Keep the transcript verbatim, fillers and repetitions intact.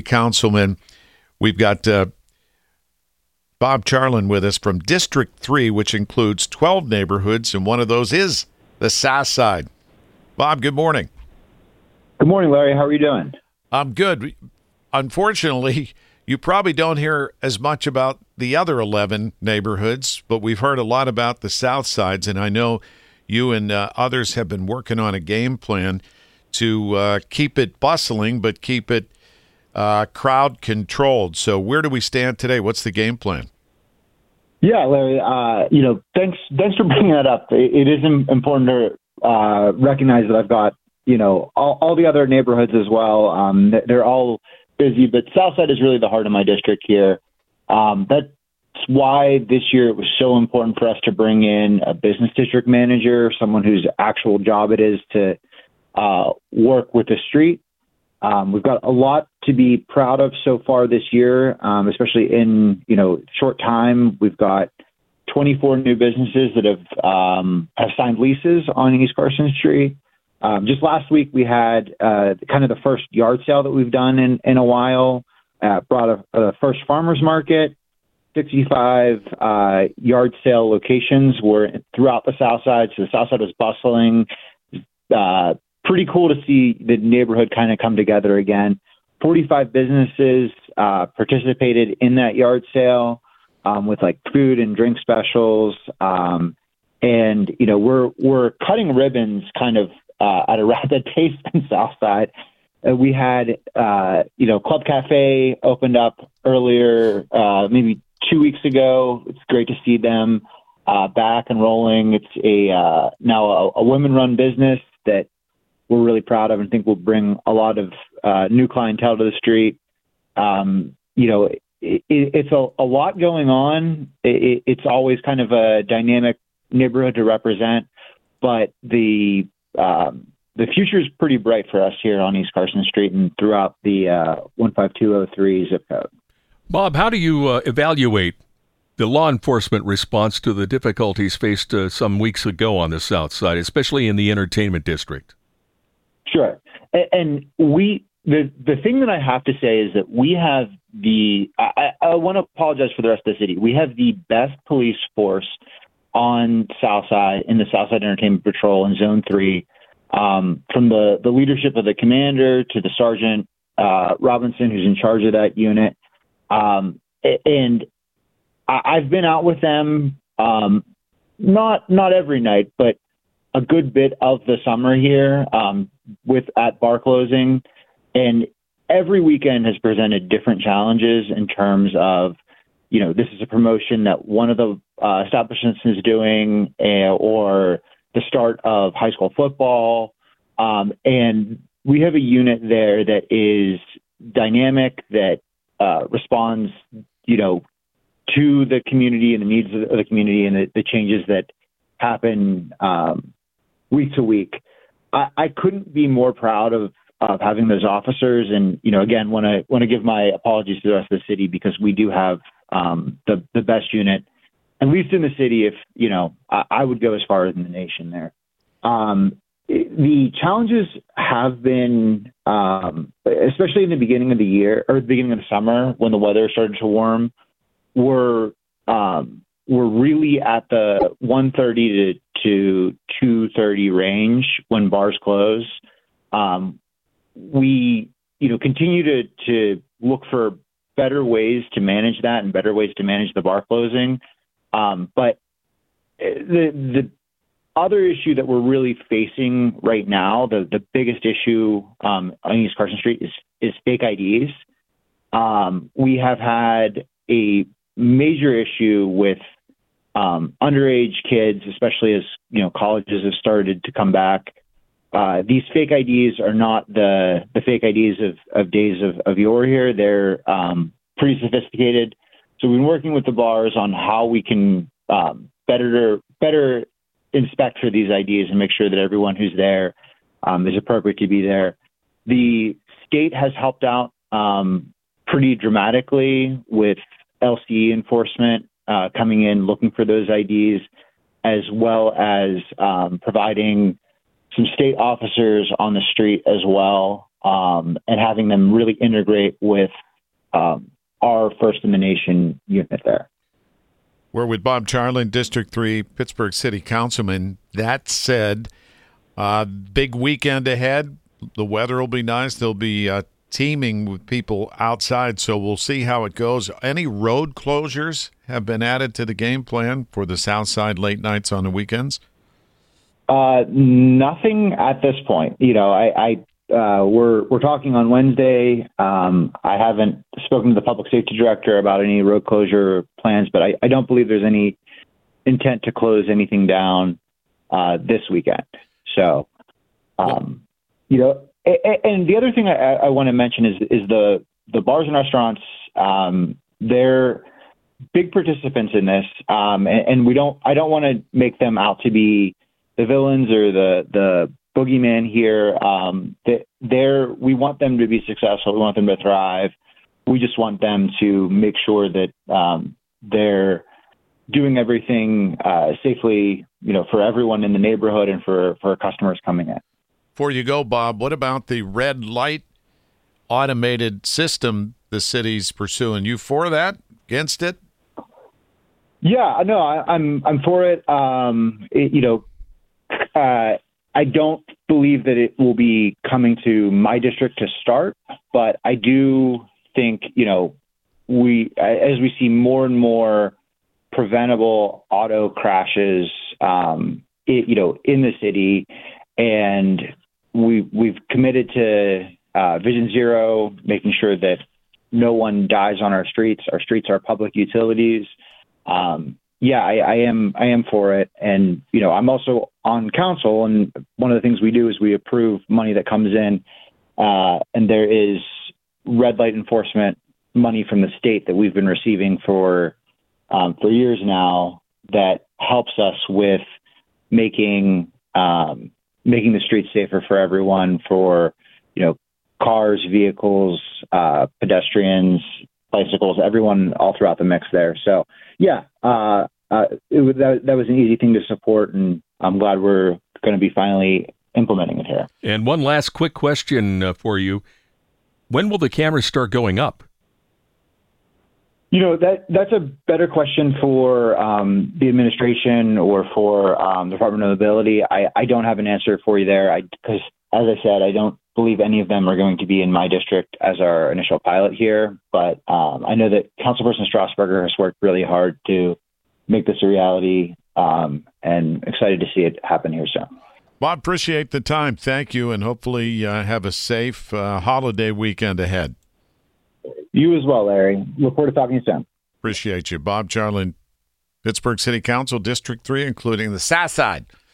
councilman. We've got uh, Bob Charlin with us from District three, which includes twelve neighborhoods, and one of those is the South Side. Bob, good morning. Good morning, Larry. How are you doing? I'm good. Unfortunately, you probably don't hear as much about the other eleven neighborhoods, but we've heard a lot about the South Sides, and I know you and uh, others have been working on a game plan to uh, keep it bustling, but keep it uh, crowd controlled. So where do we stand today? What's the game plan? Yeah, Larry, uh, you know, thanks thanks for bringing that up. It, it is important to uh, recognize that I've got, you know, all, all the other neighborhoods as well. Um, they're all busy, but Southside is really the heart of my district here. Um, that's why this year it was so important for us to bring in a business district manager, someone whose actual job it is to uh, work with the street. Um, we've got a lot to be proud of so far this year, um, especially in, you know, short time. We've got twenty-four new businesses that have um, have signed leases on East Carson Street. Um, just last week, we had uh, kind of the first yard sale that we've done in, in a while, uh, brought a, a first farmer's market. sixty-five uh, yard sale locations were throughout the South Side. So the South Side was bustling. Uh, pretty cool to see the neighborhood kind of come together again. forty-five businesses uh, participated in that yard sale um, with like food and drink specials. Um, and, you know, we're, we're cutting ribbons kind of uh, at a rapid pace in Southside. Uh, we had, uh, you know, Club Cafe opened up earlier, uh, maybe two weeks ago. It's great to see them uh, back and rolling. It's a uh, now a, a women-run business that we're really proud of and think will bring a lot of uh, new clientele to the street. Um, you know, it, it, it's a, a lot going on. It, it's always kind of a dynamic neighborhood to represent, but the um, the future is pretty bright for us here on East Carson Street and throughout the uh, one five two oh three zip code. Bob, how do you uh, evaluate the law enforcement response to the difficulties faced uh, some weeks ago on the South Side, especially in the entertainment district? Sure. And we, the, the thing that I have to say is that we have the, I, I want to apologize for the rest of the city. We have the best police force on Southside in the Southside Entertainment Patrol in Zone three, um, from the, the leadership of the commander to the Sergeant uh, Robinson, who's in charge of that unit. Um, and I, I've been out with them, um, not, not every night, but a good bit of the summer here, um, with at bar closing, and every weekend has presented different challenges in terms of, you know, this is a promotion that one of the uh, establishments is doing, uh, or the start of high school football. Um, and we have a unit there that is dynamic, that uh, responds, you know, to the community and the needs of the community and the, the changes that happen um, week to week. I, I couldn't be more proud of, of having those officers. And, you know, again, want to want to give my apologies to the rest of the city, because we do have um, the, the best unit, at least in the city. If, you know, I, I would go as far as in the nation there. Um, the challenges have been, um, especially in the beginning of the year or the beginning of the summer, when the weather started to warm, were, um, we're really at the one thirty to, to two thirty range when bars close. Um, we, you know, continue to, to look for better ways to manage that and better ways to manage the bar closing. Um, but the, the other issue that we're really facing right now, the, the biggest issue um, on East Carson Street is, is fake I Ds. Um, we have had a major issue with Um, underage kids, especially as, you know, colleges have started to come back. Uh, these fake I Ds are not the, the fake I Ds of, of days of, of yore here. They're um, pretty sophisticated. So we've been working with the bars on how we can um, better better inspect for these I Ds and make sure that everyone who's there um, is appropriate to be there. The state has helped out um, pretty dramatically with L C E enforcement, Uh, coming in, looking for those I Ds, as well as um, providing some state officers on the street as well um, and having them really integrate with um, our first in the nation unit there. We're with Bob Charlin, District three, Pittsburgh City Councilman. That said, uh, big weekend ahead. The weather will be nice. There'll be uh, teeming with people outside, so we'll see how it goes. Any road closures have been added to the game plan for the South Side late nights on the weekends? Uh, nothing at this point. You know, I, I uh, we're we're talking on Wednesday. Um, I haven't spoken to the public safety director about any road closure plans, but I, I don't believe there's any intent to close anything down uh, this weekend. So, um, you know, and, and the other thing I, I want to mention is is the the bars and restaurants. Um, they're big participants in this, um, and, and we don't. I don't want to make them out to be the villains or the the boogeyman here. Um, they're, we want them to be successful. We want them to thrive. We just want them to make sure that um, they're doing everything uh, safely, you know, for everyone in the neighborhood and for, for customers coming in. Before you go, Bob, what about the red light automated system the city's pursuing? You for that? Against it? Yeah, no, I, I'm I'm for it. Um, it you know, uh, I don't believe that it will be coming to my district to start, but I do think, you know, we as we see more and more preventable auto crashes, um, it, you know, in the city, and we we've committed to uh, Vision Zero, making sure that no one dies on our streets. Our streets are public utilities. Um, yeah, I, I am. I am for it, and you know, I'm also on council, and one of the things we do is we approve money that comes in, uh, and there is red light enforcement money from the state that we've been receiving for um, for years now that helps us with making um, making the streets safer for everyone, for you know, cars, vehicles, uh, pedestrians, bicycles, everyone all throughout the mix there. So yeah, uh, uh, it was, that, that was an easy thing to support, and I'm glad we're going to be finally implementing it here. And one last quick question uh, for you. When will the cameras start going up? You know, that that's a better question for um, the administration or for um, the Department of Mobility. I, I don't have an answer for you there. I because, as I said, I don't believe any of them are going to be in my district as our initial pilot here. But um, I know that Councilperson Strasburger has worked really hard to make this a reality, um, and excited to see it happen here soon. Bob, appreciate the time. Thank you, and hopefully uh, have a safe uh, holiday weekend ahead. You as well, Larry. Look forward to talking to you soon. Appreciate you. Bob Charlin, Pittsburgh City Council, District three, including the South Side.